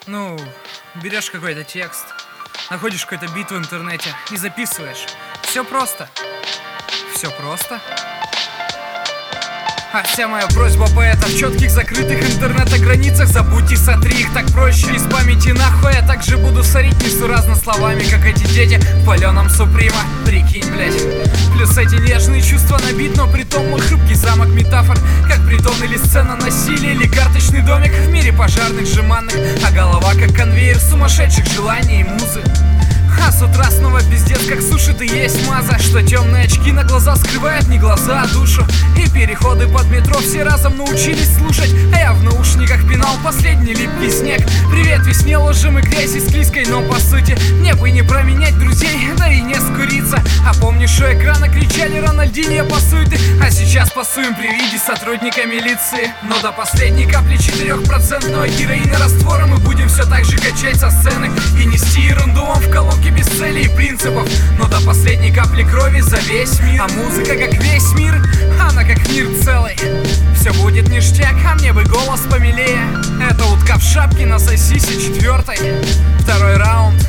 Ну, берешь какой-то текст, находишь какой-то бит в интернете и записываешь. Все просто. Все просто. А вся моя просьба поэтов в четких закрытых интернета-границах: забудьте, сотри их, так проще из памяти нахуй. Я также буду сорить несуразно словами, как эти дети в паленом Суприма. Прикинь, блять. Плюс эти нежные чувства на бит, но притом мой хрупкий замок метафор, как притон или сцена насилия, или карточный домик в мире пожарных жеманных, а голова как конвейер сумасшедших желаний и музы. А с утра снова пиздец, как сушит и есть маза, что темные очки на глаза скрывают не глаза, а душу. И переходы под метро все разом научились слушать, а я в наушниках пинал последний липкий снег. Привет весне, ложим и грязи склизкой, но по сути мне бы не променять друзей, да и не скуриться. А помнишь, у экрана кричали Рональдиньо пасуй ты, а сейчас пасуем при виде сотрудника милиции. Но до последней капли 4% героина раствора мы будем все так же качать со сцены и нести ерунду вам в колонке без целей и принципов. Но до последней капли крови за весь мир. А музыка как весь мир, она как мир целый. Все будет ништяк, а мне бы голос помилее. Это утка в шапке на сосисе 4-й. Второй раунд.